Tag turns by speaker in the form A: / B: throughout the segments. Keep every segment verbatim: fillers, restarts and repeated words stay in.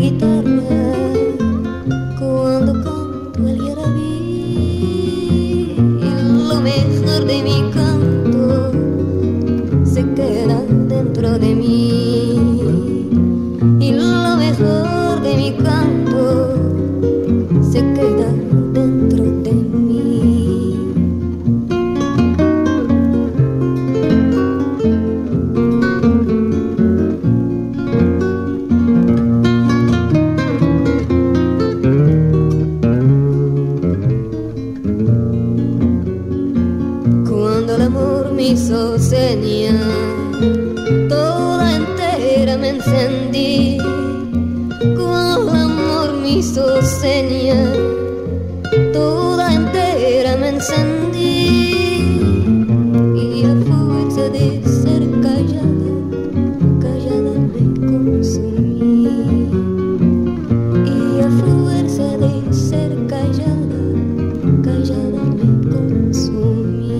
A: guitarra cuando canto el yarabí, y lo mejor de mi canto se queda dentro de mí, y lo mejor de mi canto se queda dentro de mí. Cuando el amor me hizo seña, toda entera me encendí. Cuando el amor me hizo seña, toda entera me encendí, y a fuerza de ser callada, callada me consumí, y a fuerza de ser callada, callada me consumí.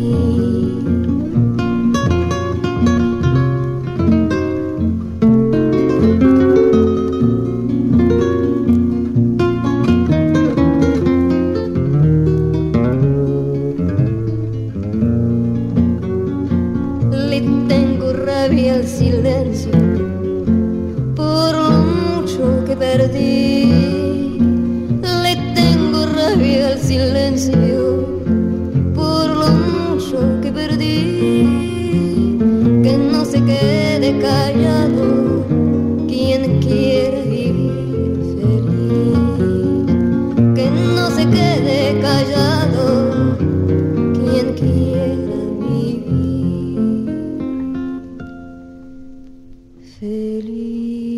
A: Le tengo rabia al silencio por lo mucho que perdí. Le tengo rabia al silencio por lo mucho que perdí. Que no se quede callado quien quiere vivir feliz. Que no se quede callado quien quiera vivir feliz.